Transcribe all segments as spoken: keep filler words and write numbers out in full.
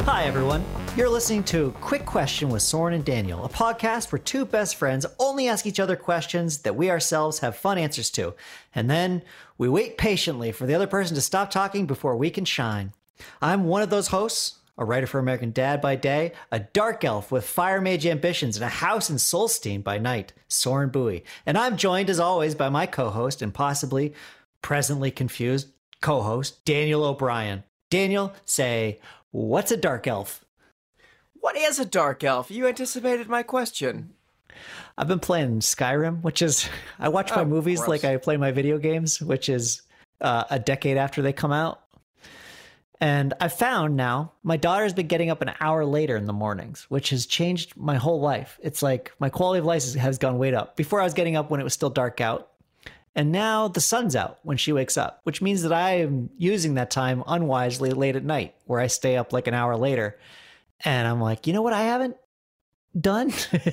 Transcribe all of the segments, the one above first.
Hi, everyone. You're listening to Quick Question with Soren and Daniel, a podcast where two best friends only ask each other questions that we ourselves have fun answers to. And then we wait patiently for the other person to stop talking before we can shine. I'm one of those hosts, a writer for American Dad by day, a dark elf with fire mage ambitions and a house in Solstein by night, Soren Bowie. And I'm joined, as always, by my co-host and possibly presently confused co-host, Daniel O'Brien. Daniel, say, what's a dark elf? What is a dark elf? You anticipated my question. I've been playing Skyrim, which is, I watch my Oh, movies gross. like I play my video games, which is uh, a decade after they come out. And I found now my daughter's been getting up an hour later in the mornings, which has changed my whole life. It's like my quality of life has- has gone way up. Before I was getting up when it was still dark out. And now the sun's out when she wakes up, which means that I am using that time unwisely late at night, where I stay up like an hour later. And I'm like, you know what I haven't done?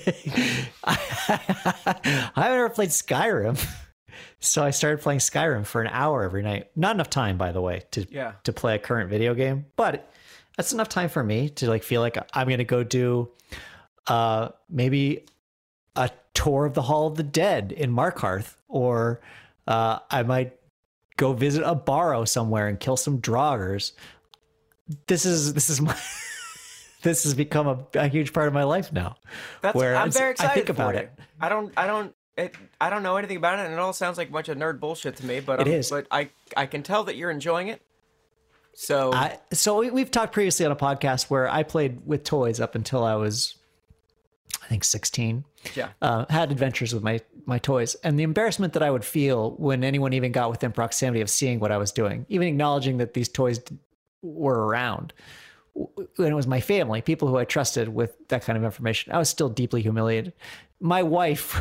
I haven't ever played Skyrim. So I started playing Skyrim for an hour every night. Not enough time, by the way, to Yeah. to play a current video game, but that's enough time for me to like feel like I'm going to go do uh, maybe a tour of the Hall of the Dead in Markarth, or uh, I might go visit a barrow somewhere and kill some draugrs. This is this is my this has become a, a huge part of my life now. That's where I'm it's- very excited I think for about you. it. I don't I don't it, I don't know anything about it, and it all sounds like a bunch of nerd bullshit to me. But It I'm- is. But I I can tell that you're enjoying it. So I, so we, we've talked previously on a podcast where I played with toys up until I was, I think, sixteen. yeah, Uh, had adventures with my my toys, and the embarrassment that I would feel when anyone even got within proximity of seeing what I was doing, even acknowledging that these toys d- were around, w- when it was my family, people who I trusted with that kind of information, I was still deeply humiliated. My wife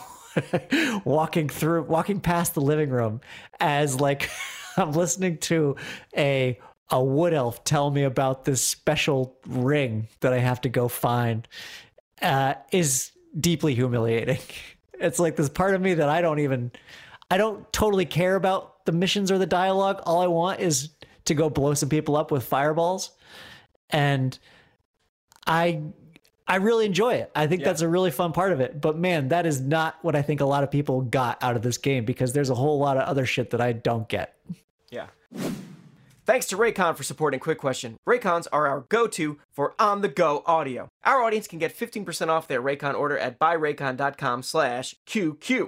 walking through, walking past the living room as like I'm listening to a a wood elf tell me about this special ring that I have to go find, uh, is deeply humiliating. It's like this part of me that I don't even, I don't totally care about the missions or the dialogue. All I want is to go blow some people up with fireballs. And I, I really enjoy it. I think Yeah. that's a really fun part of it. But man, that is not what I think a lot of people got out of this game, because there's a whole lot of other shit that I don't get. yeah. Thanks to Raycon for supporting Quick Question. Raycons are our go-to for on-the-go audio. Our audience can get fifteen percent off their Raycon order at buyraycon.com slash QQ.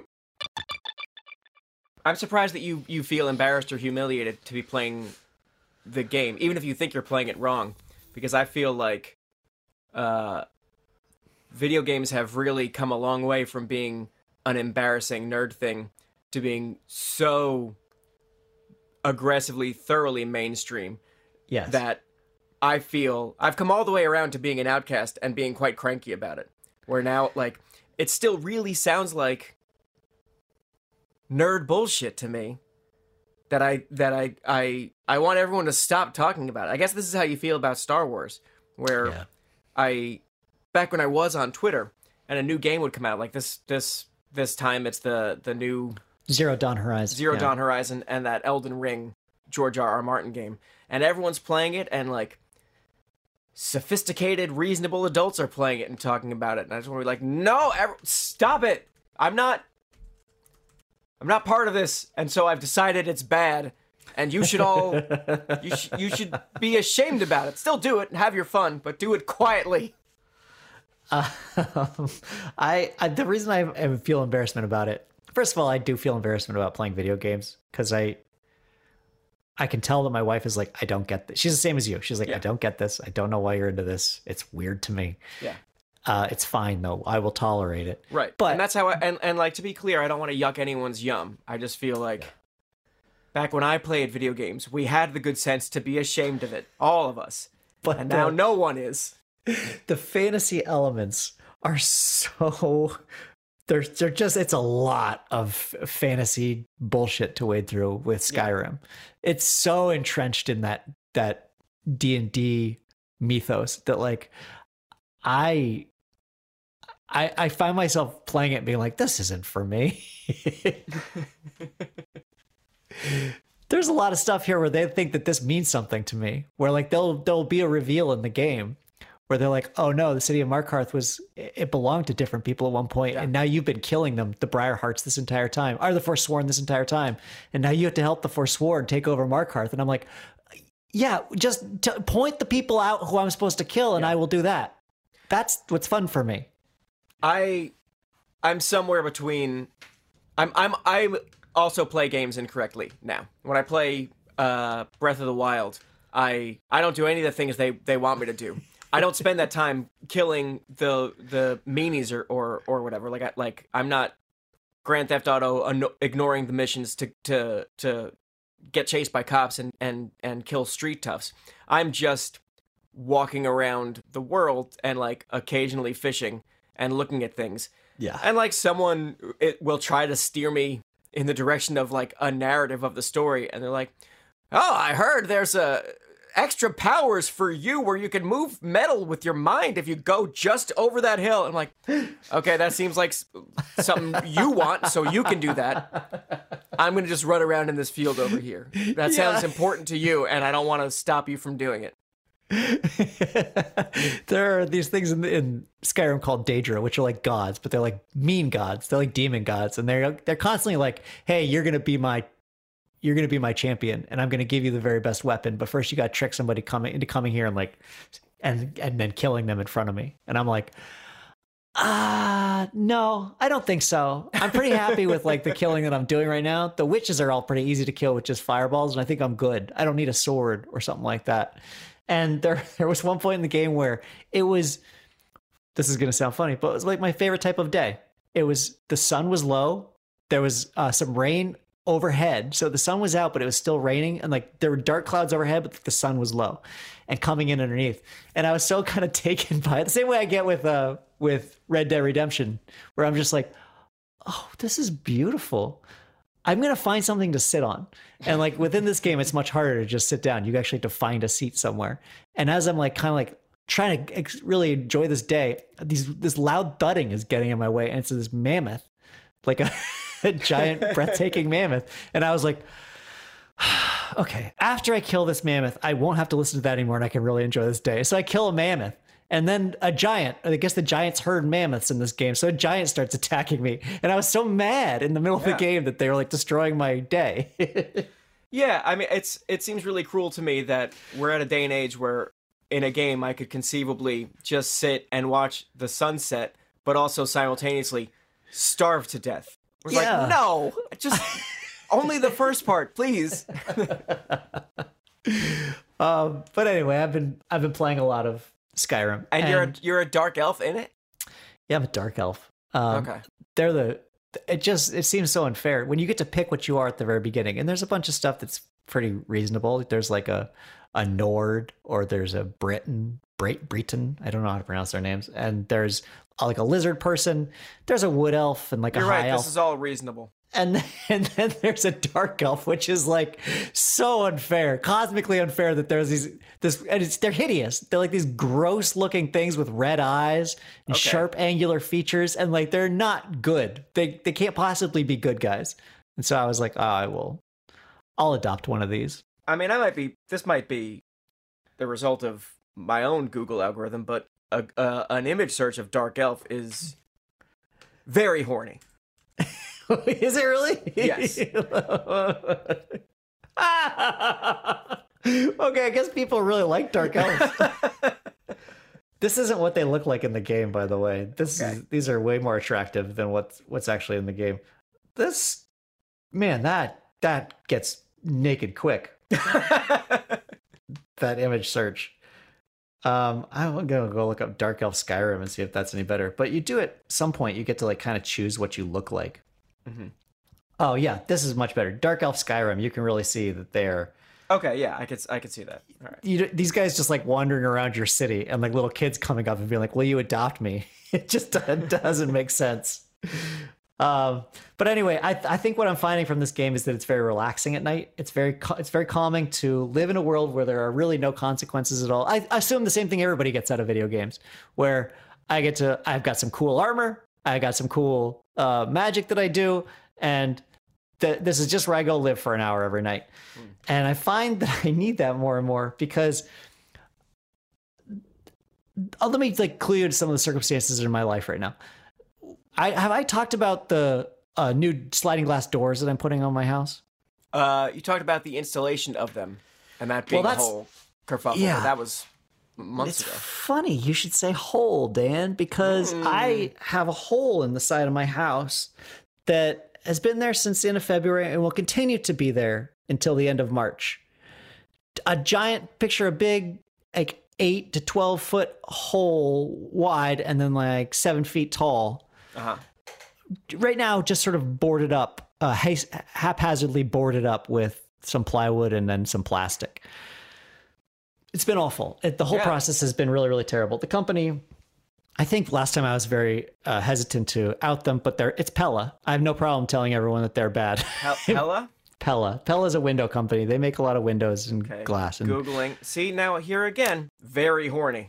I'm surprised that you, you feel embarrassed or humiliated to be playing the game, even if you think you're playing it wrong, because I feel like uh, video games have really come a long way from being an embarrassing nerd thing to being so aggressively, thoroughly mainstream Yes. that I feel I've come all the way around to being an outcast and being quite cranky about it. Where now, like, it still really sounds like nerd bullshit to me. That I that I I I want everyone to stop talking about it. I guess this is how you feel about Star Wars, where Yeah. I back when I was on Twitter and a new game would come out, like this this this time it's the the new Zero Dawn Horizon. Zero Yeah. Dawn Horizon and that Elden Ring George R. R. Martin game. And everyone's playing it, and like sophisticated, reasonable adults are playing it and talking about it. And I just want to be like, no, ev- stop it. I'm not I'm not part of this, and so I've decided it's bad. And you should all you sh- you should be ashamed about it. Still do it and have your fun, but do it quietly. Um, I, I the reason I, I feel embarrassment about it. First of all, I do feel embarrassment about playing video games because I I can tell that my wife is like, I don't get this. She's the same as you. She's like, Yeah. I don't get this. I don't know why you're into this. It's weird to me. Yeah. Uh, it's fine though. I will tolerate it. Right. But and that's how I and, and like to be clear, I don't want to yuck anyone's yum. I just feel like back when I played video games, we had the good sense to be ashamed of it. All of us. but And now the, no one is. the fantasy elements are so they're they're just it's a lot of fantasy bullshit to wade through with Skyrim. It's so entrenched in that that D and D mythos that like I I I find myself playing it and being like, this isn't for me. There's a lot of stuff here where they think that this means something to me. Where like there'll there'll be a reveal in the game where they're like, oh no, the city of Markarth was it belonged to different people at one point, yeah. and now you've been killing them, the Briarhearts, this entire time, or the Forsworn this entire time, and now you have to help the Forsworn take over Markarth. And I'm like, yeah, just t- point the people out who I'm supposed to kill, and yeah. I will do that. That's what's fun for me. I, I'm somewhere between. I'm I'm I also play games incorrectly now. When I play uh, Breath of the Wild, I I don't do any of the things they they want me to do. I don't spend that time killing the the meanies or or, or whatever. Like I, like I'm not Grand Theft Auto an- ignoring the missions to to to get chased by cops and and and kill street toughs. I'm just walking around the world and like occasionally fishing and looking at things. Yeah. And like someone it will try to steer me in the direction of like a narrative of the story, and they're like, "Oh, I heard there's a extra powers for you where you can move metal with your mind if you go just over that hill." I'm like, okay, that seems like something you want, so you can do that. I'm going to just run around in this field over here. That sounds yeah. important to you, and I don't want to stop you from doing it. There are these things in, in Skyrim called Daedra, which are like gods, but they're like mean gods. They're like demon gods, and they're they're constantly like, hey, you're going to be my you're going to be my champion, and I'm going to give you the very best weapon. But first you got to trick somebody coming into coming here and like, and, and then killing them in front of me. And I'm like, ah, uh, no, I don't think so. I'm pretty happy with like the killing that I'm doing right now. The witches are all pretty easy to kill with just fireballs. And I think I'm good. I don't need a sword or something like that. And there, there was one point in the game where it was, this is going to sound funny, but it was like my favorite type of day. It was, the sun was low. There was uh, some rain overhead, so the sun was out, but it was still raining, and like there were dark clouds overhead, but the sun was low and coming in underneath. And I was so kind of taken by it, the same way I get with uh with Red Dead Redemption, where I'm just like, oh, this is beautiful. I'm gonna find something to sit on. And like within this game, it's much harder to just sit down. You actually have to find a seat somewhere. And as I'm like kind of like trying to ex- really enjoy this day, these this loud thudding is getting in my way, and it's this mammoth, like a a giant breathtaking mammoth. And I was like, okay, after I kill this mammoth, I won't have to listen to that anymore, and I can really enjoy this day. So I kill a mammoth, and then a giant, I guess the giants herd mammoths in this game. So a giant starts attacking me. And I was so mad in the middle yeah. of the game that they were like destroying my day. Yeah. I mean, it's, it seems really cruel to me that we're at a day and age where in a game I could conceivably just sit and watch the sunset, but also simultaneously starve to death. We're yeah. like, no, just only the first part, please. um, but anyway, I've been I've been playing a lot of Skyrim, and, and you're a, you're a dark elf in it. Yeah, I'm a dark elf. Um, okay, they're the. It just it seems so unfair when you get to pick what you are at the very beginning, and there's a bunch of stuff that's pretty reasonable. There's like a a Nord, or there's a Briton, Brit Breton. I don't know how to pronounce their names, and there's like a lizard person, there's a wood elf, and like You're a high right, elf. This is all reasonable. And and then there's a dark elf, which is like so unfair, cosmically unfair, that there's these this and it's they're hideous. They're like these gross looking things with red eyes and okay. sharp angular features, and like they're not good. They they can't possibly be good guys. And so I was like, oh, I will, I'll adopt one of these. I mean, I might be. This might be the result of my own Google algorithm, but a, uh, an image search of dark elf is very horny. Is it really? Yes. Okay, I guess people really like dark elves. This isn't what they look like in the game, by the way. This okay. is, these are way more attractive than what's what's actually in the game. This, man, that that gets naked quick. That image search. Um, I'm gonna go look up Dark Elf Skyrim and see if that's any better. But you do at some point, you get to like kind of choose what you look like. Mm-hmm. Oh yeah, this is much better. Dark Elf Skyrim, you can really see that they're okay. Yeah, I could I could see that. All right. You, these guys just like wandering around your city, and like little kids coming up and being like, "Will you adopt me?" It just doesn't make sense. Um, but anyway, I I think what I'm finding from this game is that it's very relaxing at night. It's very it's very calming to live in a world where there are really no consequences at all. I, I assume the same thing everybody gets out of video games, where I get to I've got some cool armor, I got some cool uh, magic that I do, and that this is just where I go live for an hour every night. Mm. And I find that I need that more and more because uh, let me like include some of the circumstances in my life right now. I have I talked about the uh, new sliding glass doors that I'm putting on my house. Uh, you talked about the installation of them and that being well, a whole kerfuffle. Yeah. That was months it's ago. Funny you should say hole, Dan, because mm. I have a hole in the side of my house that has been there since the end of February and will continue to be there until the end of March. A giant picture, a big like eight to twelve foot hole wide and then like seven feet tall. Uh-huh. Right now, just sort of boarded up, uh, haphazardly boarded up with some plywood and then some plastic. It's been awful. It, the whole yeah. process has been really, really terrible. The company, I think last time I was very uh, hesitant to out them, but they're it's Pella. I have no problem telling everyone that they're bad. Pella? Pella. Pella is a window company. They make a lot of windows and okay. glass. And... Googling. See, now here again, very horny.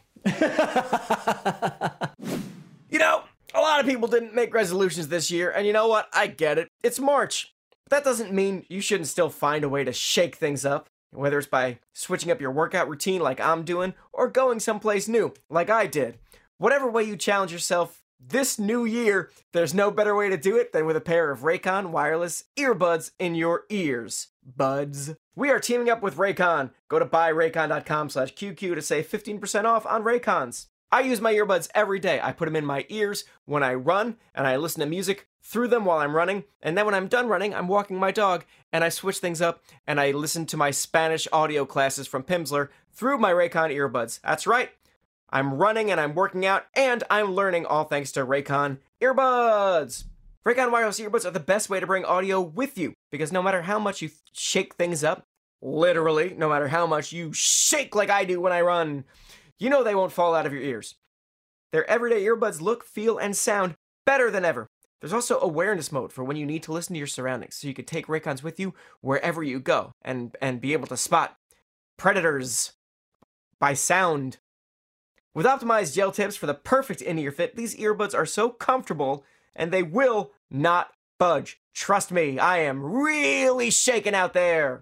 You know, a lot of people didn't make resolutions this year, and you know what? I get it. It's March. But that doesn't mean you shouldn't still find a way to shake things up. Whether it's by switching up your workout routine like I'm doing, or going someplace new like I did. Whatever way you challenge yourself this new year, there's no better way to do it than with a pair of Raycon wireless earbuds in your ears. Buds. We are teaming up with Raycon. Go to buy raycon dot com slash Q Q to save fifteen percent off on Raycons. I use my earbuds every day. I put them in my ears when I run, and I listen to music through them while I'm running. And then when I'm done running, I'm walking my dog, and I switch things up, and I listen to my Spanish audio classes from Pimsleur through my Raycon earbuds. That's right. I'm running, and I'm working out, and I'm learning, all thanks to Raycon earbuds. Raycon wireless earbuds are the best way to bring audio with you, because no matter how much you shake things up, literally, no matter how much you shake like I do when I run, you know they won't fall out of your ears. Their everyday earbuds look, feel, and sound better than ever. There's also awareness mode for when you need to listen to your surroundings, so you can take Raycons with you wherever you go and, and be able to spot predators by sound. With optimized gel tips for the perfect in-ear fit, these earbuds are so comfortable and they will not budge. Trust me, I am really shaking out there.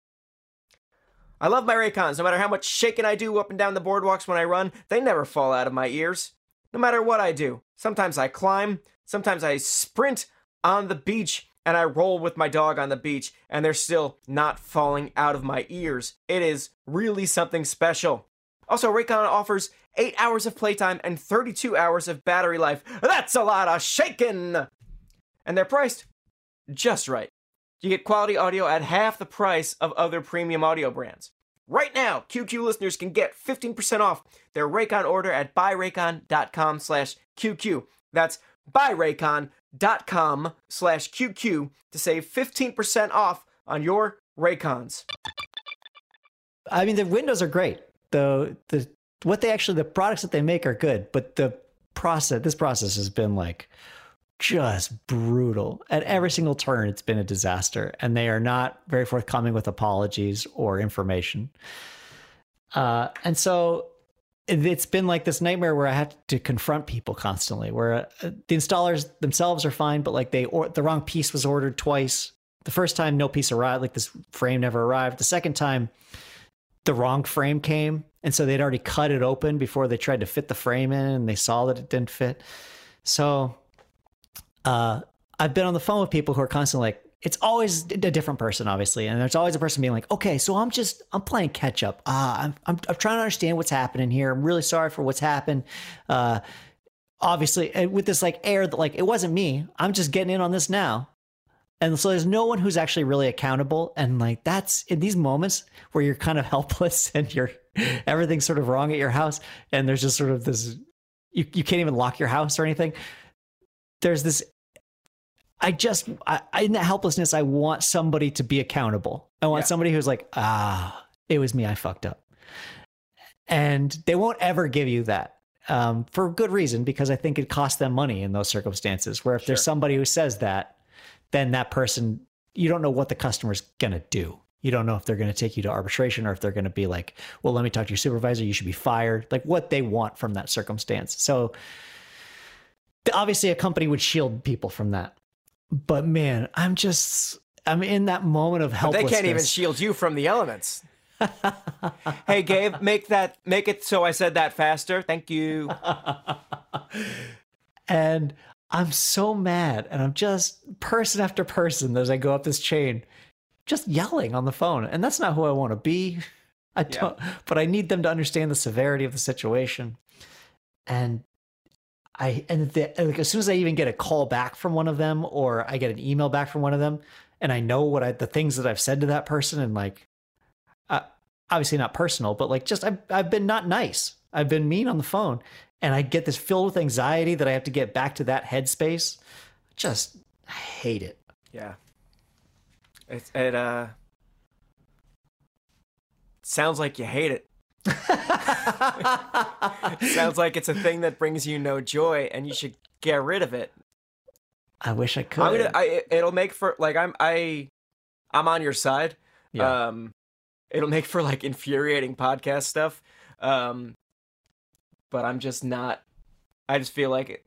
I love my Raycons. No matter how much shaking I do up and down the boardwalks when I run, they never fall out of my ears. No matter what I do. Sometimes I climb, sometimes I sprint on the beach, and I roll with my dog on the beach, and they're still not falling out of my ears. It is really something special. Also, Raycon offers eight hours of playtime and thirty-two hours of battery life. That's a lot of shaking! And they're priced just right. You get quality audio at half the price of other premium audio brands. Right now, Q Q listeners can get fifteen percent off their Raycon order at buy raycon dot com slash Q Q. That's buy raycon dot com slash Q Q to save fifteen percent off on your Raycons. I mean, the windows are great. The the what they actually the products that they make are good, but the process this process has been like just brutal. At every single turn, it's been a disaster, and they are not very forthcoming with apologies or information. Uh, and so it's been like this nightmare where I have to confront people constantly, where uh, the installers themselves are fine, but like they or the wrong piece was ordered twice. The first time, no piece arrived, like this frame never arrived. The second time, the wrong frame came, and so they'd already cut it open before they tried to fit the frame in, and they saw that it didn't fit. So Uh, I've been on the phone with people who are constantly like, it's always a different person, obviously. And there's always a person being like, okay, so I'm just, I'm playing catch up. Uh, I'm, I'm, I'm trying to understand what's happening here. I'm really sorry for what's happened. Uh, obviously with this like air that like, it wasn't me. I'm just getting in on this now. And so there's no one who's actually really accountable. And like, that's in these moments where you're kind of helpless and you're, everything's sort of wrong at your house. And there's just sort of this, you, you can't even lock your house or anything. There's this, I just, I, in that helplessness, I want somebody to be accountable. I want yeah. somebody who's like, ah, it was me, I fucked up. And they won't ever give you that um, for good reason, because I think it costs them money in those circumstances, where if sure. there's somebody who says that, then that person, you don't know what the customer's going to do. You don't know if they're going to take you to arbitration or if they're going to be like, well, let me talk to your supervisor. You should be fired. Like what they want from that circumstance. So obviously a company would shield people from that. But man, I'm just, I'm in that moment of But they helplessness. can't even shield you from the elements. Hey, Gabe, make that make it so I said that faster. Thank you. And I'm so mad, and I'm just person after person as I go up this chain, just yelling on the phone. And that's not who I want to be. I don't, yeah. But I need them to understand the severity of the situation. And I, and the, like, as soon as I even get a call back from one of them, or I get an email back from one of them, and I know what I, the things that I've said to that person, and like, uh, obviously not personal, but like, just, I've, I've been not nice. I've been mean on the phone. And I get this filled with anxiety that I have to get back to that headspace. Just I hate it. Yeah. It, it uh sounds like you hate it. Sounds like it's a thing that brings you no joy, and you should get rid of it. I wish I could. I'm gonna, I, it'll make for like I'm I I'm on your side. Yeah. Um, it'll make for like infuriating podcast stuff. Um. But I'm just not, I just feel like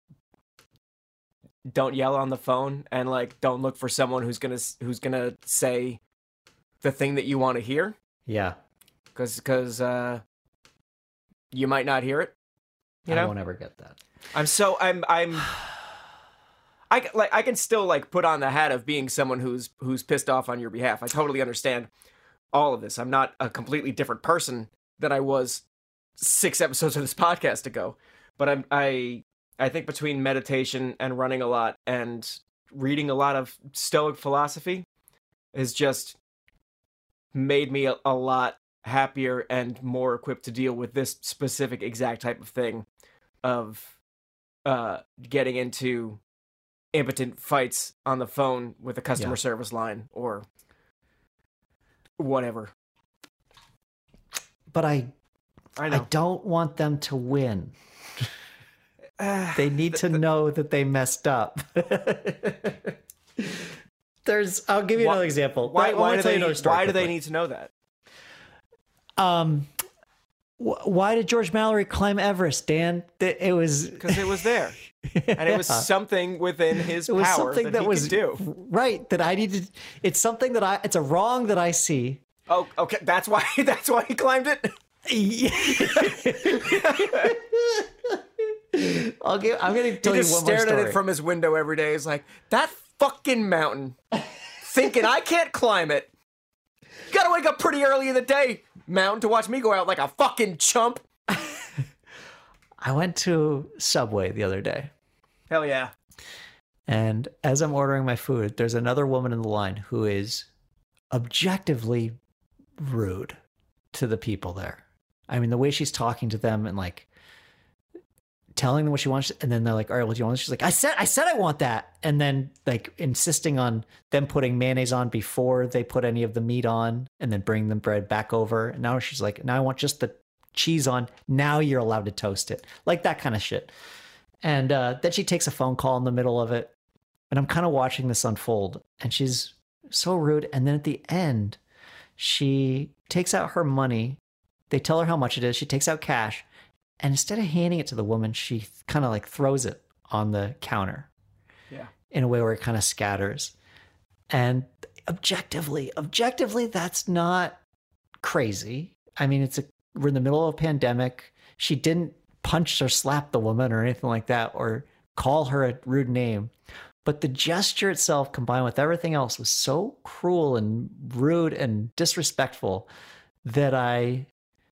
don't yell on the phone, and like don't look for someone who's gonna who's gonna say the thing that you want to hear. Yeah, because because uh, you might not hear it. You I know? won't ever get that. I'm so I'm I'm I like I can still like put on the hat of being someone who's who's pissed off on your behalf. I totally understand all of this. I'm not a completely different person than I was six episodes of this podcast ago, but I'm, I I think between meditation and running a lot and reading a lot of Stoic philosophy has just made me a, a lot happier and more equipped to deal with this specific exact type of thing of uh, getting into impotent fights on the phone with a customer yeah. service line or whatever. But I I know. I don't want them to win. Uh, they need the, to the, know that they messed up. There's, I'll give you why, another example. Why, I, why, do they, need, why do they need to know that? Um, wh- why did George Mallory climb Everest, Dan? It was because it was there, and it was yeah. something within his it was power something that, that he was could do. Right. That I needed. It's something that I. It's a wrong that I see. Oh, okay. That's why. That's why he climbed it. I'll give, I'm going to tell he you just one more stared story. at it from his window every day. He's like, that fucking mountain, thinking I can't climb it. You gotta wake up pretty early in the day, mountain, to watch me go out like a fucking chump. I went to Subway the other day. Hell yeah. And as I'm ordering my food, there's another woman in the line who is objectively rude to the people there. I mean, the way she's talking to them and like telling them what she wants, and then they're like, all right, what do you want? She's like, I said, I said I want that. And then like insisting on them putting mayonnaise on before they put any of the meat on, and then bring the bread back over. And now she's like, now I want just the cheese on. Now you're allowed to toast it. Like that kind of shit. And uh, then she takes a phone call in the middle of it. And I'm kind of watching this unfold, and she's so rude. And then at the end, she takes out her money. They tell her how much it is. She takes out cash. And instead of handing it to the woman, she kind of like throws it on the counter. Yeah. In a way where it kind of scatters. And objectively, objectively, that's not crazy. I mean, it's a, we're in the middle of a pandemic. She didn't punch or slap the woman or anything like that, or call her a rude name. But the gesture itself, combined with everything else, was so cruel and rude and disrespectful that I,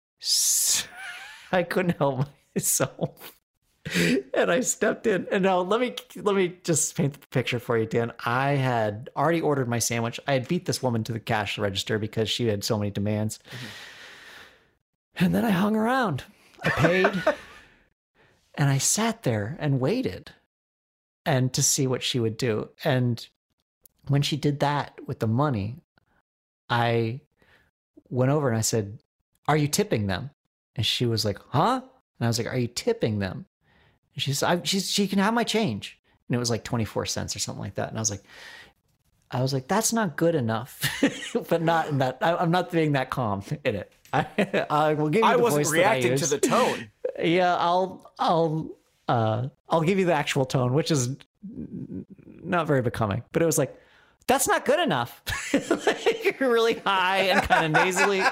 I couldn't help myself. And I stepped in. And now let me let me just paint the picture for you, Dan. I had already ordered my sandwich. I had beat this woman to the cash register because she had so many demands. Mm-hmm. And then I hung around. I paid. And I sat there and waited. And to see what she would do. And when she did that with the money, I went over and I said, are you tipping them? And she was like, huh? And I was like, are you tipping them? And she said, I, she's, she can have my change. And it was like twenty-four cents or something like that. And I was like, I was like, that's not good enough, but not in that, I, I'm not being that calm in it. I, I will give you I the wasn't voice reacting that I to use. the tone. Yeah, I'll, I'll, uh, I'll give you the actual tone, which is not very becoming, but it was like, that's not good enough. Like, really high and kind of nasally.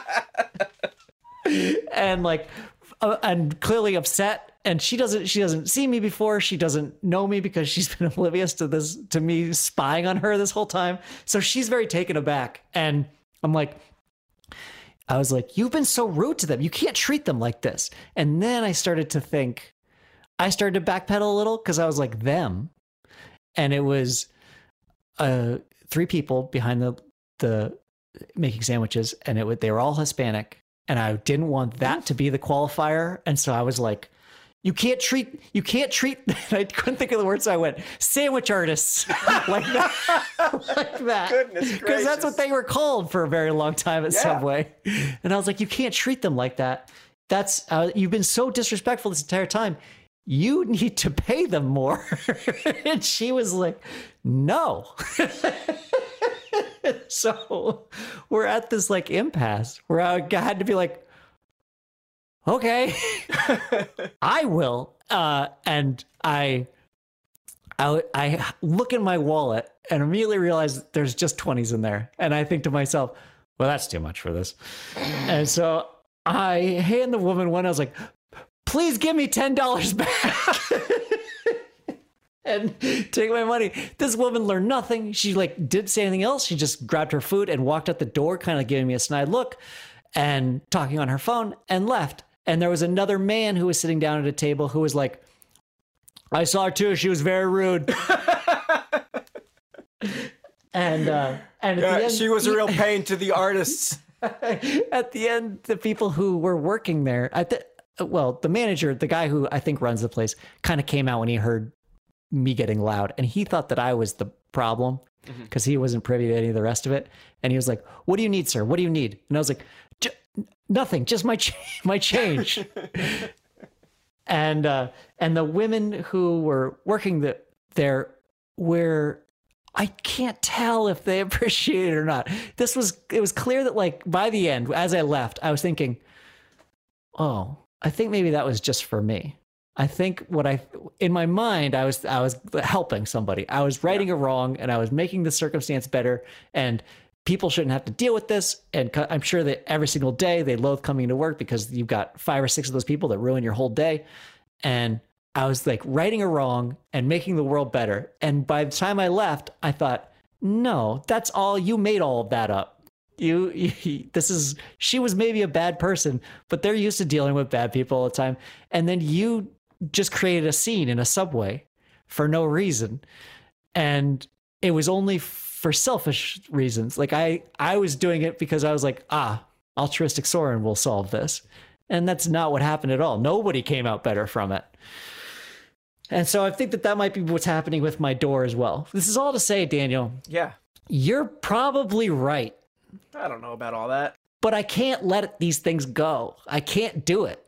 And like, uh, and clearly upset. And she doesn't, she doesn't see me before. She doesn't know me because she's been oblivious to this, to me spying on her this whole time. So she's very taken aback. And I'm like, I was like, you've been so rude to them. You can't treat them like this. And then I started to think, I started to backpedal a little because I was like, them. And it was uh, three people behind the, the making sandwiches. And it would, they were all Hispanic. And I didn't want that to be the qualifier. And so I was like, You can't treat, you can't treat, I couldn't think of the words, so I went, sandwich artists, like that, like that. Goodness gracious. Because that's what they were called for a very long time at Yeah. Subway. And I was like, you can't treat them like that. That's, uh, you've been so disrespectful this entire time. You need to pay them more. And she was like, no. So we're at this like impasse where I had to be like, okay, I will. Uh, and I, I, I look in my wallet and immediately realize there's just twenties in there. And I think to myself, well, that's too much for this. And so I hand the woman one. I was like, please give me ten dollars back. And take my money. This woman learned nothing. She like didn't say anything else. She just grabbed her food and walked out the door, kind of giving me a snide look and talking on her phone, and left. And there was another man who was sitting down at a table who was like, I saw her too. She was very rude. and uh, and at Yeah, the end, she was a real pain to the artists. At the end, the people who were working there, I th- well, the manager, the guy who I think runs the place, kind of came out when he heard me getting loud, and he thought that I was the problem because mm-hmm. he wasn't privy to any of the rest of it. And he was like, "What do you need, sir? What do you need?" And I was like, "Nothing, just my ch- my change." and uh, and the women who were working the, there were, I can't tell if they appreciate it or not. This was, it was clear that like by the end, as I left, I was thinking, oh, I think maybe that was just for me. I think what I, in my mind, I was, I was helping somebody. I was righting yeah. a wrong, and I was making the circumstance better, and people shouldn't have to deal with this. And I'm sure that every single day they loathe coming to work because you've got five or six of those people that ruin your whole day. And I was like righting a wrong and making the world better. And by the time I left, I thought, no, that's all, you made all of that up. You, you, this is, she was maybe a bad person, but they're used to dealing with bad people all the time. And then you just created a scene in a subway for no reason. And it was only for selfish reasons. Like I, I was doing it because I was like, ah, altruistic Soren will solve this. And that's not what happened at all. Nobody came out better from it. And so I think that that might be what's happening with my door as well. This is all to say, Daniel. Yeah. You're probably right. I don't know about all that. But I can't let these things go. I can't do it.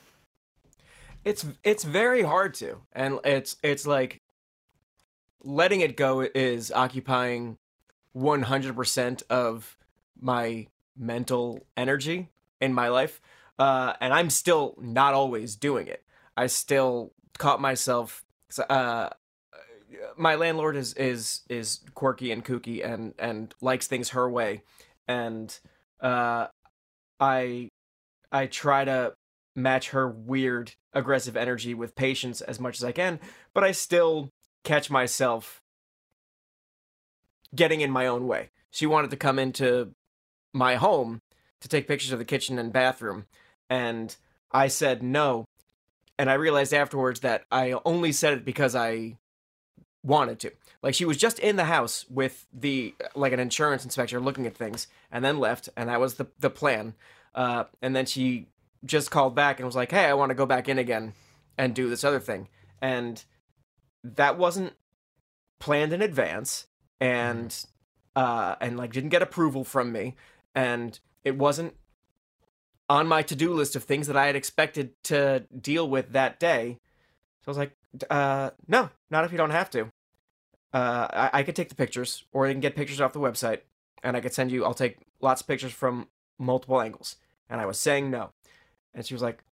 It's it's very hard to. And it's it's like letting it go is occupying one hundred percent of my mental energy in my life. Uh, and I'm still not always doing it. I still caught myself. Uh, my landlord is is is quirky and kooky and and likes things her way, and uh, I I try to match her weird aggressive energy with patience as much as I can, but I still catch myself getting in my own way. She wanted to come into my home to take pictures of the kitchen and bathroom, and I said no. And I realized afterwards that I only said it because I wanted to. Like, she was just in the house with the, like, an insurance inspector looking at things, and then left, and that was the the plan. Uh, and then she just called back and was like, hey, I want to go back in again and do this other thing. And that wasn't planned in advance, and, uh, and like, didn't get approval from me, and it wasn't on my to-do list of things that I had expected to deal with that day. So I was like, uh, no, not if you don't have to. Uh, I, I could take the pictures, or I can get pictures off the website, and I could send you, I'll take lots of pictures from multiple angles. And I was saying no. And she was like,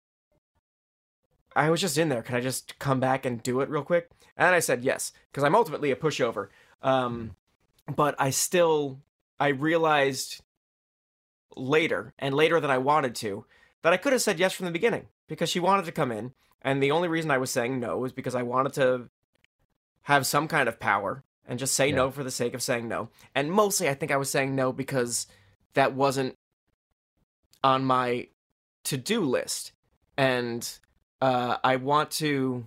I was just in there. Can I just come back and do it real quick? And I said yes, because I'm ultimately a pushover. Um, but I still, I realized later, and later than I wanted to, that I could have said yes from the beginning, because she wanted to come in, and the only reason I was saying no was because I wanted to have some kind of power and just say Yeah. no for the sake of saying no. And mostly I think I was saying no because that wasn't on my to-do list. And uh, I want to...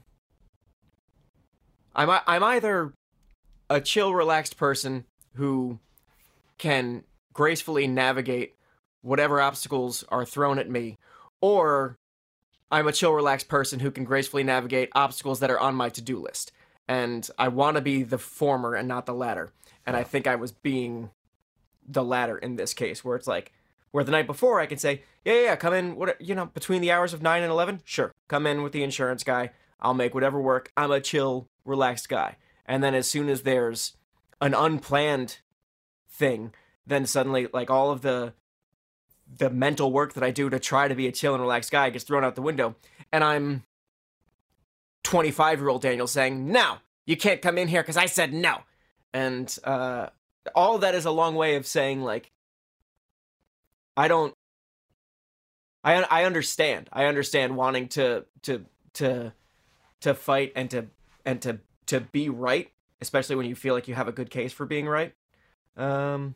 I'm, I'm either a chill, relaxed person who can gracefully navigate whatever obstacles are thrown at me, or I'm a chill, relaxed person who can gracefully navigate obstacles that are on my to-do list. And I want to be the former and not the latter. And I think I was being the latter in this case, where it's like, where the night before I could say, yeah, yeah, yeah, come in, what, you know, between the hours of nine and eleven, sure, come in with the insurance guy, I'll make whatever work, I'm a chill, relaxed guy. And then as soon as there's an unplanned thing, then suddenly, like, all of the the mental work that I do to try to be a chill and relaxed guy gets thrown out the window, and I'm twenty-five-year-old Daniel saying, no, you can't come in here because I said no. And uh, all of that is a long way of saying, like, I don't, I I understand. I understand wanting to to to to fight and to and to to be right, especially when you feel like you have a good case for being right. Um,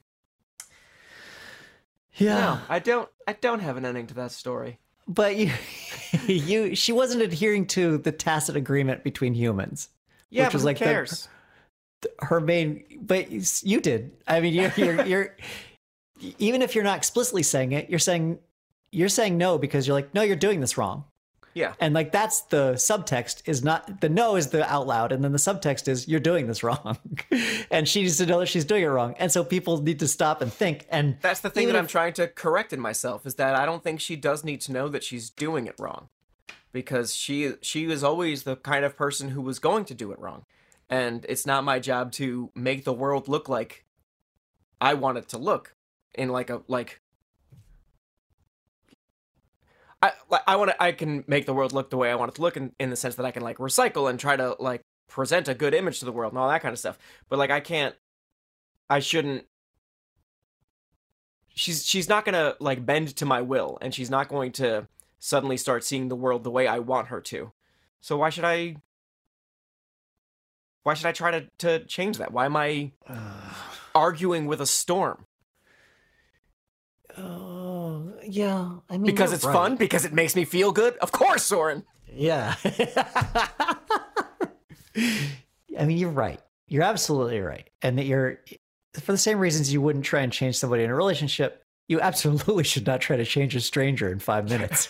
Yeah. no, I don't. I don't have an ending to that story. But you, you, she wasn't adhering to the tacit agreement between humans. Yeah, which but was who like the- cares? Her main, but you did. I mean, you're, you're, you're, even if you're not explicitly saying it, you're saying, you're saying no because you're like, no, you're doing this wrong. Yeah. And like, that's the subtext is not, the no is the out loud. And then the subtext is you're doing this wrong. And she needs to know that she's doing it wrong. And so people need to stop and think. And That's the thing even that I'm if- trying to correct in myself, is that I don't think she does need to know that she's doing it wrong, because she she is always the kind of person who was going to do it wrong, and it's not my job to make the world look like I want it to look, in like a like. I like I want to I can make the world look the way I want it to look, in, in the sense that I can like recycle and try to like present a good image to the world and all that kind of stuff. But like I can't, I shouldn't. She's she's not gonna like bend to my will, and she's not going to suddenly start seeing the world the way I want her to. So why should I? Why should I try to to change that? Why am I arguing with a storm? Oh, yeah. I mean, Because you're it's right. fun? Because it makes me feel good? Of course, Soren! Yeah. I mean, you're right. You're absolutely right. And that you're, for the same reasons you wouldn't try and change somebody in a relationship, you absolutely should not try to change a stranger in five minutes.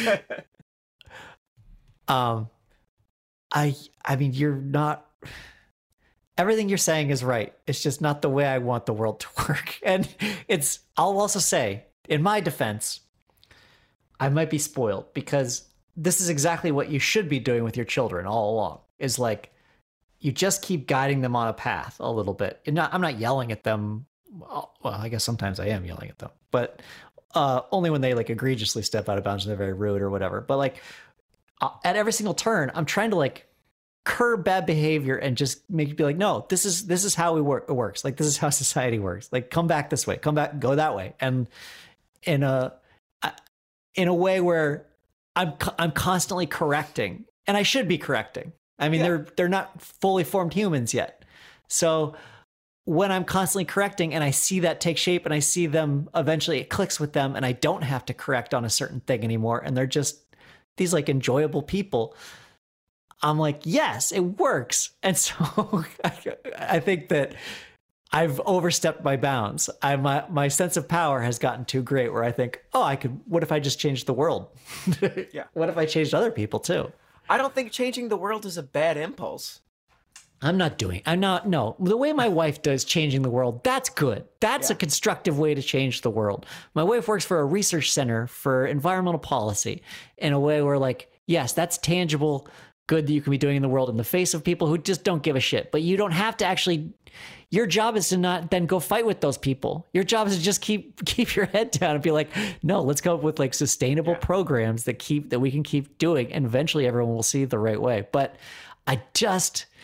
um, I, I mean, you're not, everything you're saying is right. It's just not the way I want the world to work. And it's, I'll also say, in my defense, I might be spoiled because this is exactly what you should be doing with your children all along, is like, you just keep guiding them on a path a little bit. And not, I'm not yelling at them. Well, I guess sometimes I am yelling at them, but uh, only when they like egregiously step out of bounds and they're very rude or whatever. But like uh, at every single turn, I'm trying to like curb bad behavior and just make you be like, no, this is, this is how we work. It works. Like, this is how society works. Like, come back this way, come back, go that way. And in a, in a way where I'm, I'm constantly correcting, and I should be correcting. I mean, Yeah. they're, they're not fully formed humans yet. So when I'm constantly correcting and I see that take shape and I see them eventually it clicks with them and I don't have to correct on a certain thing anymore, and they're just these like enjoyable people, I'm like, yes, it works. And so I, I think that I've overstepped my bounds. I my my sense of power has gotten too great where I think, oh, I could, what if I just changed the world? Yeah. What if I changed other people too? I don't think changing the world is a bad impulse. I'm not doing, I'm not, no. The way my wife does changing the world, that's good. That's Yeah. a constructive way to change the world. My wife works for a research center for environmental policy in a way where, like, yes, that's tangible good that you can be doing in the world in the face of people who just don't give a shit. But you don't have to actually, your job is to not then go fight with those people. Your job is to just keep keep your head down and be like, no, let's come up with like sustainable Yeah. programs that keep that we can keep doing, and eventually everyone will see the right way. But I just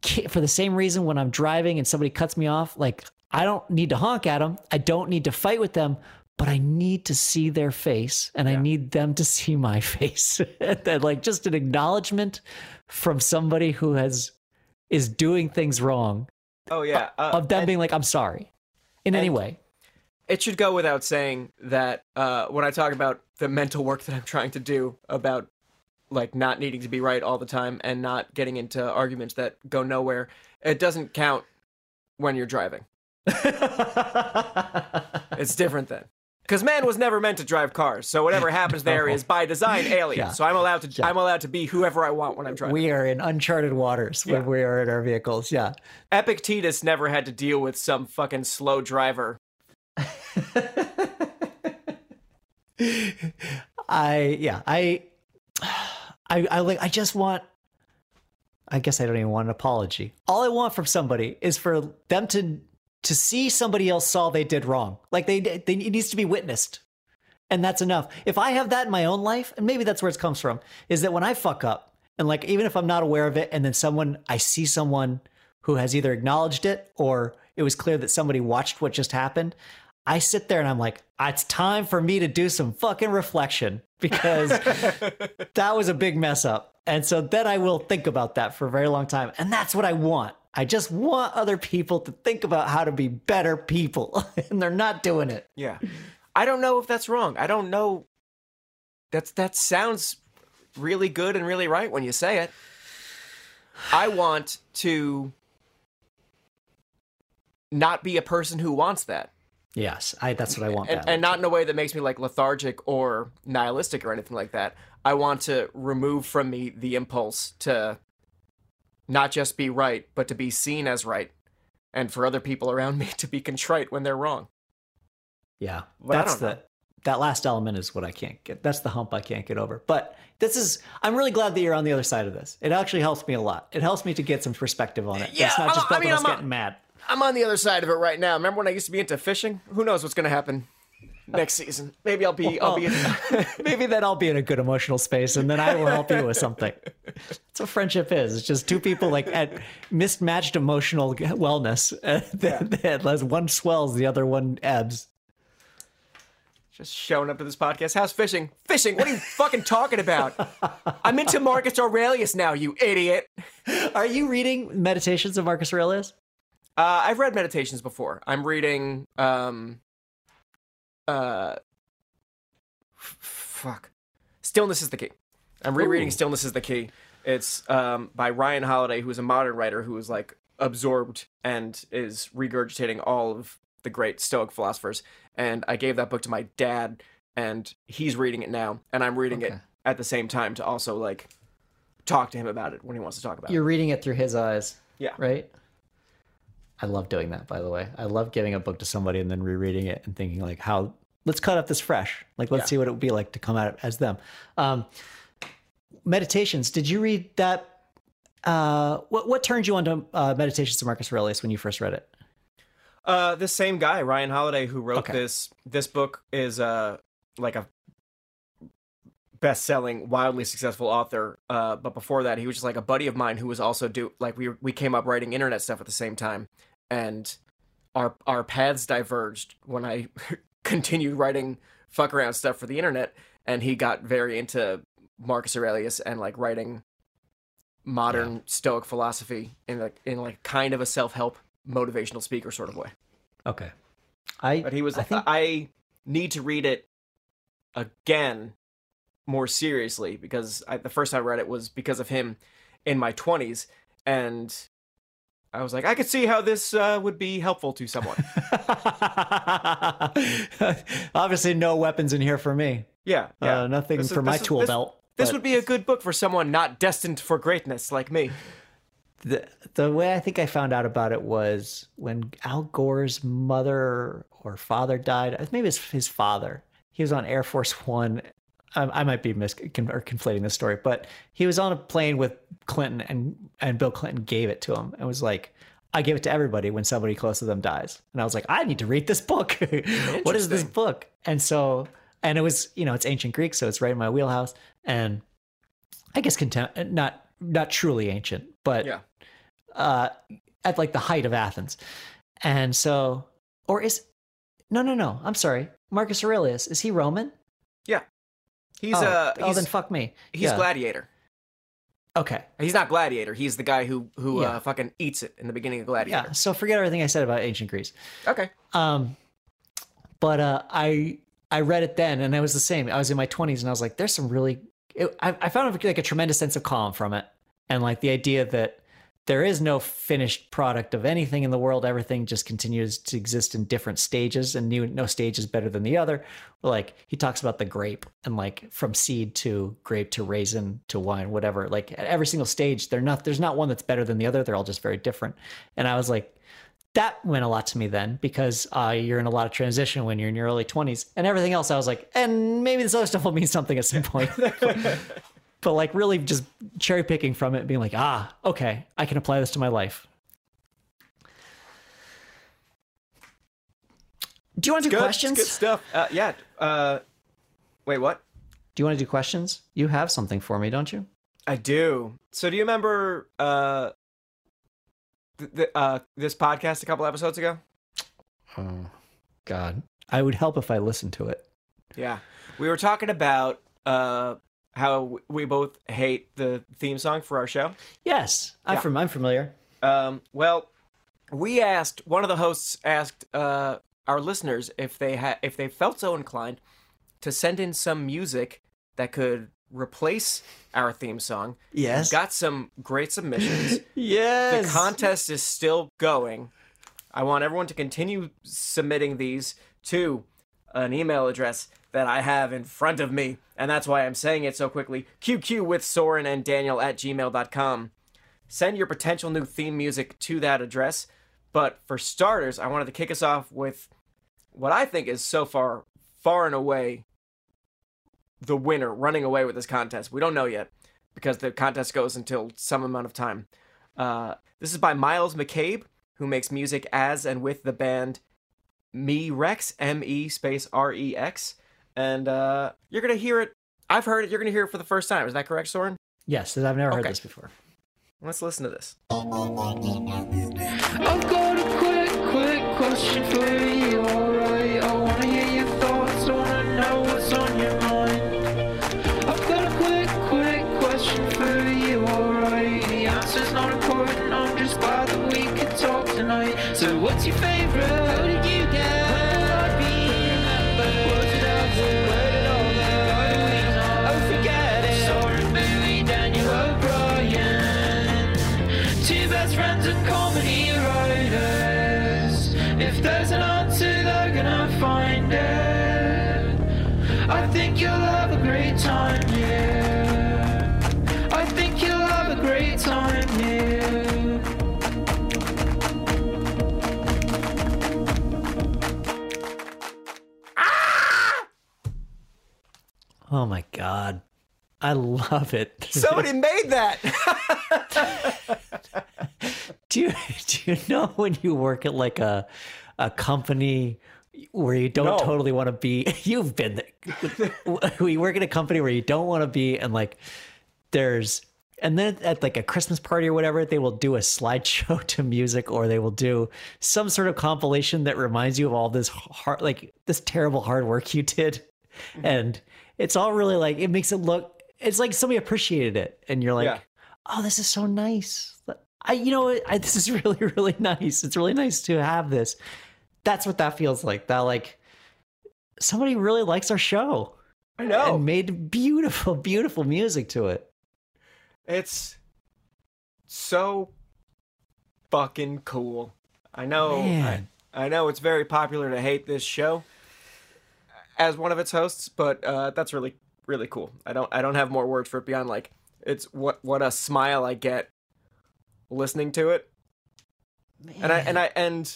ca- for the same reason when I'm driving and somebody cuts me off, like I don't need to honk at them. I don't need to fight with them, but I need to see their face and Yeah. I need them to see my face. And like just an acknowledgement from somebody who has is doing things wrong Oh yeah, uh, of them and being like, I'm sorry in any and- way. it should go without saying that uh, when I talk about the mental work that I'm trying to do about like not needing to be right all the time and not getting into arguments that go nowhere, it doesn't count when you're driving. It's different then. Because man was never meant to drive cars, so whatever happens there No. is by design alien. Yeah. So I'm allowed to Yeah. I'm allowed to be whoever I want when I'm driving. We are in uncharted waters when Yeah. we are in our vehicles. Yeah. Epictetus never had to deal with some fucking slow driver. I yeah, I I I like I just want I guess I don't even want an apology. All I want from somebody is for them to to see somebody else saw they did wrong. Like they they it needs to be witnessed. And that's enough. If I have that in my own life, and maybe that's where it comes from, is that when I fuck up and like even if I'm not aware of it and then someone I see someone who has either acknowledged it or it was clear that somebody watched what just happened, I sit there and I'm like, it's time for me to do some fucking reflection because that was a big mess up. And so then I will think about that for a very long time. And that's what I want. I just want other people to think about how to be better people. And they're not doing it. Yeah. I don't know if that's wrong. I don't know. That's that sounds really good and really right when you say it. I want to not be a person who wants that. Yes, I, that's what I want. And, badly. and not in a way that makes me like lethargic or nihilistic or anything like that. I want to remove from me the impulse to not just be right, but to be seen as right. And for other people around me to be contrite when they're wrong. Yeah, But I that's don't the know. that last element is what I can't get. That's the hump I can't get over. But this is I'm really glad that you're on the other side of this. It actually helps me a lot. It helps me to get some perspective on it. Yeah, it's not just I'm- both I mean, of us I'm a- getting mad. I'm on the other side of it right now. Remember when I used to be into fishing? Who knows what's going to happen next season? Maybe I'll be. I'll be. In... Maybe then I'll be in a good emotional space, and then I will help you with something. That's what friendship is. It's just two people like at mismatched emotional wellness. As one swells, the other one ebbs. Just showing up to this podcast. How's fishing? Fishing? What are you fucking talking about? I'm into Marcus Aurelius now, you idiot. Are you reading Meditations of Marcus Aurelius? Uh, I've read Meditations before. I'm reading. Um, uh, f- fuck. Stillness is the Key. I'm rereading Ooh. Stillness is the Key. It's um, by Ryan Holiday, who is a modern writer who is like absorbed and is regurgitating all of the great Stoic philosophers. And I gave that book to my dad, and he's reading it now, and I'm reading it Okay. at the same time to also like talk to him about it when he wants to talk about You're it. reading it through his eyes. Yeah. Right? I love doing that, by the way. I love giving a book to somebody and then rereading it and thinking like, how, let's cut up this fresh. Like, let's Yeah. see what it would be like to come at it as them. Um, Meditations. Did you read that? Uh, what, what turned you on to uh, Meditations of Marcus Aurelius when you first read it? Uh, the same guy, Ryan Holiday, who wrote Okay. this. This book is uh like a best-selling, wildly successful author. Uh, but before that, he was just like a buddy of mine who was also do like we we came up writing internet stuff at the same time, and our our paths diverged when I continued writing fuck around stuff for the internet, and he got very into Marcus Aurelius and like writing modern Stoic philosophy in like in like kind of a self-help motivational speaker sort of way. Okay. I, But he was I think, I need to read it again more seriously because I, the first time I read it was because of him in my twenties, and I was like, I could see how this uh, would be helpful to someone. obviously no weapons in here for me. Yeah, yeah. Uh, nothing This is- for my this is- tool this- belt. This but- would be a good book for someone not destined for greatness like me. The the way I think I found out about it was when Al Gore's mother or father died. Maybe it's his father. He was on Air Force One. I, I might be mis- con- or conflating this story, but he was on a plane with Clinton, and and Bill Clinton gave it to him and was like, "I give it to everybody when somebody close to them dies." And I was like, "I need to read this book. What is this Interesting. book?" And so, and it was, you know, it's ancient Greek, so it's right in my wheelhouse. And I guess contem- not not truly ancient, but Yeah. uh, at like the height of Athens. And so, or is, no, no, no, I'm sorry. Marcus Aurelius, is he Roman? Yeah. He's, oh, uh, he's, oh, then fuck me. He's yeah. Gladiator. Okay. He's not Gladiator. He's the guy who, who yeah. uh, fucking eats it in the beginning of Gladiator. Yeah, so forget everything I said about ancient Greece. Okay. Um, but uh, I I read it then, and I was the same. I was in my twenties, and I was like, "There's some really." It, I, I found like a tremendous sense of calm from it, and like the idea that there is no finished product of anything in the world. Everything just continues to exist in different stages, and new, no stage is better than the other. Like he talks about the grape, and like from seed to grape to raisin to wine, whatever. Like at every single stage, they're not. There's not one that's better than the other. They're all just very different. And I was like, that meant a lot to me then, because uh, you're in a lot of transition when you're in your early twenties, and everything else. I was like, and maybe this other stuff will mean something at some point. But like really just cherry picking from it and being like, ah, okay, I can apply this to my life. Do you want to do good, questions? Good stuff. Uh, yeah. Uh, wait, what? Do you want to do questions? You have something for me, don't you? I do. So do you remember uh, th- th- uh, this podcast a couple episodes ago? Oh, God. I would help if I listened to it. Yeah. We were talking about... Uh, how we both hate the theme song for our show. Yes, I'm, yeah. from, I'm familiar. Um, well, we asked, one of the hosts asked uh, our listeners if they had, if they felt so inclined to send in some music that could replace our theme song. Yes. We've got some great submissions. Yes. The contest is still going. I want everyone to continue submitting these to an email address that I have in front of me, and that's why I'm saying it so quickly. Q Q with Soren and Daniel at gmail dot com. Send your potential new theme music to that address. But for starters, I wanted to kick us off with what I think is so far, far and away, the winner running away with this contest. We don't know yet, because the contest goes until some amount of time. Uh, this is by Miles McCabe, who makes music as and with the band Me Rex, M E space R E X. And uh, you're going to hear it. I've heard it. You're going to hear it for the first time. Is that correct, Soren? Yes, I've never okay. heard this before. Let's listen to this. I've got a quick, quick question for you, alright? I want to hear your thoughts, I want to know what's on your mind. I've got a quick, quick question for you, alright? The answer's not important, I'm just glad that we could talk tonight. So what's your favourite? How did you get? Friends and comedy writers. If there's an answer, they're gonna find it. I think you'll have a great time here. I think you'll have a great time here. Ah! Oh my God. I love it. Somebody made that. do you do you know when you work at like a a company where you don't No. totally want to be? You've been there. We work at a company where you don't want to be, and like there's and then at like a Christmas party or whatever, they will do a slideshow to music, or they will do some sort of compilation that reminds you of all this hard, like this terrible hard work you did, mm-hmm. and it's all really like it makes it look. It's like somebody appreciated it, and you're like, Yeah. "Oh, this is so nice." I, you know, I, this is really, really nice. It's really nice to have this. That's what that feels like. That like somebody really likes our show. I know. And made beautiful, beautiful music to it. It's so fucking cool. I know. I, Man. I know it's very popular to hate this show as one of its hosts, but uh, that's really, really cool. I don't, I don't have more words for it beyond like it's what, what a smile I get listening to it. Man. And I, and I, and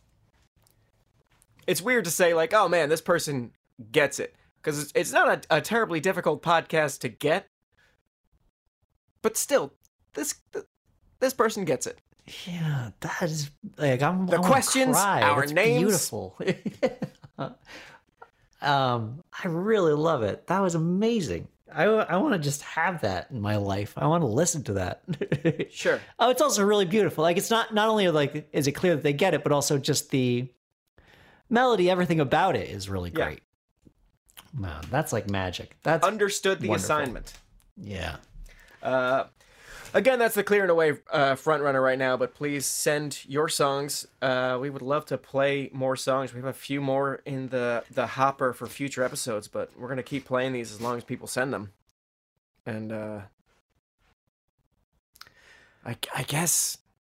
it's weird to say like, oh man, this person gets it. Because it's, it's not a, a terribly difficult podcast to get. But still, this this person gets it. Yeah, that is like I'm The I wanna questions, cry. our That's names. beautiful. um, I really love it. That was amazing. I, I want to just have that in my life. I want to listen to that. Sure. Oh, it's also really beautiful. Like it's not not only like is it clear that they get it, but also just the melody, everything about it is really Yeah. great. Man, that's like magic. That's Understood the wonderful. assignment. Yeah. Uh, again, that's the clear and away uh, front runner right now. But please send your songs. Uh, we would love to play more songs. We have a few more in the the hopper for future episodes, but we're gonna keep playing these as long as people send them. And uh, I I guess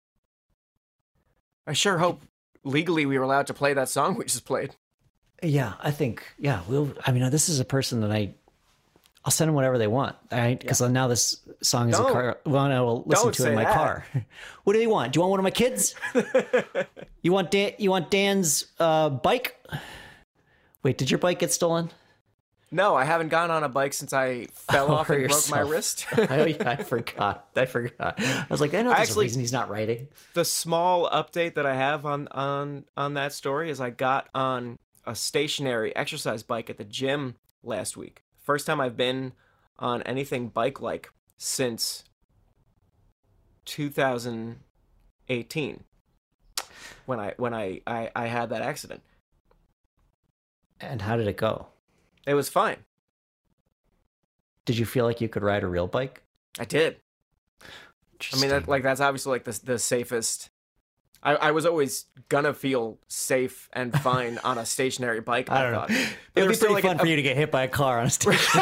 I sure hope legally we were allowed to play that song we just played. Yeah, I think, yeah, we'll, I mean, this is a person that I, I'll send them whatever they want. Right? Because now this song is Don't. a car. Well, I will listen Don't to it in say my that. car. What do you want? Do you want one of my kids? you want Dan, you want Dan's uh, bike? Wait, did your bike get stolen? No, I haven't gone on a bike since I fell Oh, off hurt and broke my yourself. wrist. oh, yeah, I forgot. I forgot. I was like, I know I there's actually- a reason he's not writing. The small update that I have on on on that story is I got on a stationary exercise bike at the gym last week. First time I've been on anything bike like since two thousand eighteen when I when I, I I had that accident. And how did it go? It was fine. Did you feel like you could ride a real bike? I did. I mean, that, like that's obviously like the the safest. I, I was always gonna feel safe and fine on a stationary bike. I, I don't thought. know. But It'd there be was still, pretty like, fun a- for you to get hit by a car on a station.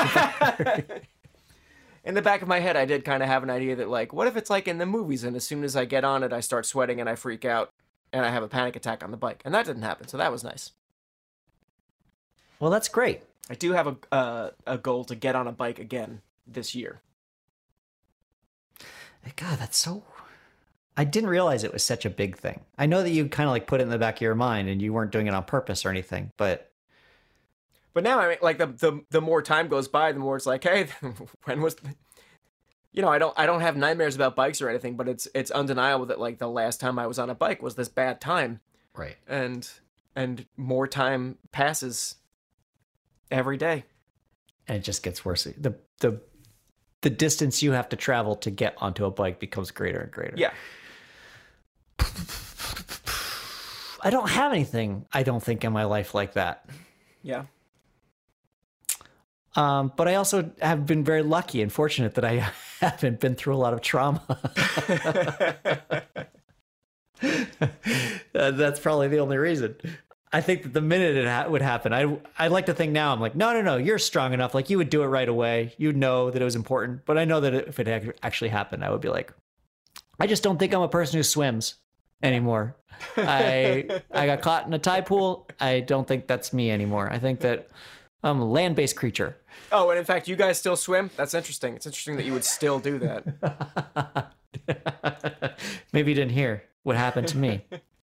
In the back of my head, I did kind of have an idea that, like, what if it's like in the movies, and as soon as I get on it, I start sweating and I freak out, and I have a panic attack on the bike, and that didn't happen, so that was nice. Well, that's great. I do have a uh, a goal to get on a bike again this year. God, that's so. I didn't realize it was such a big thing. I know that you kind of like put it in the back of your mind and you weren't doing it on purpose or anything, but But now, I mean, like the the the more time goes by, the more it's like, hey, when was, the... you know, I don't I don't have nightmares about bikes or anything, but it's it's undeniable that like the last time I was on a bike was this bad time, right. and and more time passes every day. And it just gets worse. The the the distance you have to travel to get onto a bike becomes greater and greater. Yeah. I don't have anything, I don't think, in my life like that. Yeah. Um, but I also have been very lucky and fortunate that I haven't been through a lot of trauma. Uh, that's probably the only reason. I think that the minute it ha- would happen, I I like to think now, I'm like, no, no, no, you're strong enough. Like you would do it right away. You'd know that it was important. But I know that if it ac- actually happened, I would be like, I just don't think I'm a person who swims anymore. I I got caught in a tide pool. I don't think that's me anymore. I think that I'm a land-based creature. Oh, and in fact, you guys still swim? That's interesting. It's interesting that you would still do that. Maybe you didn't hear what happened to me.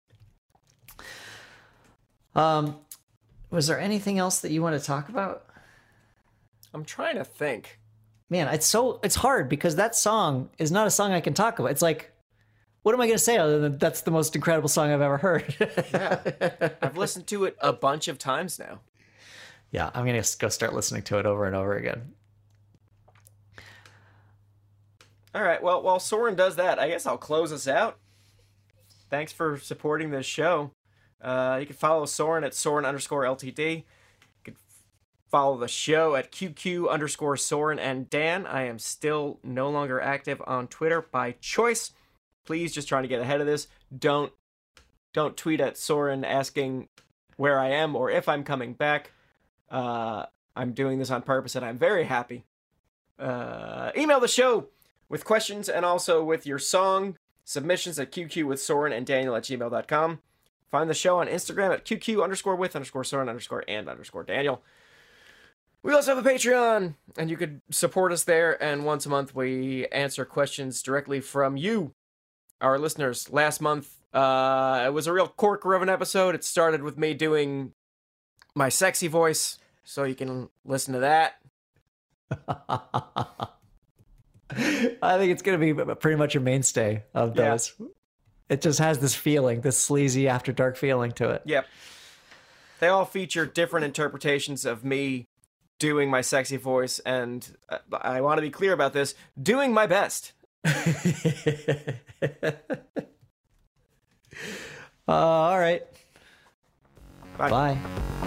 Um, was there anything else that you want to talk about? I'm trying to think. Man, it's so it's hard because that song is not a song I can talk about. It's like, what am I going to say other than that's the most incredible song I've ever heard? Yeah. I've listened to it a bunch of times now. Yeah, I'm going to go start listening to it over and over again. All right. Well, while Soren does that, I guess I'll close us out. Thanks for supporting this show. Uh, you can follow Soren at Soren underscore L T D. You can follow the show at Q Q underscore Soren and Dan. I am still no longer active on Twitter by choice. Please, just trying to get ahead of this. Don't don't tweet at Soren asking where I am or if I'm coming back. Uh, I'm doing this on purpose, and I'm very happy. Uh, email the show with questions and also with your song submissions at Q Q with Soren and Daniel at gmail dot com. Find the show on Instagram at Q Q underscore with underscore Soren underscore and underscore Daniel. We also have a Patreon, and you could support us there. And once a month, we answer questions directly from you, our listeners. Last month, uh, it was a real corker of an episode. It started with me doing my sexy voice, so you can listen to that. I think it's going to be pretty much a mainstay of Yeah. those. It just has this feeling, this sleazy after dark feeling to it. Yep. They all feature different interpretations of me doing my sexy voice, and uh, I want to be clear about this, doing my best. uh, all right. Bye. Bye.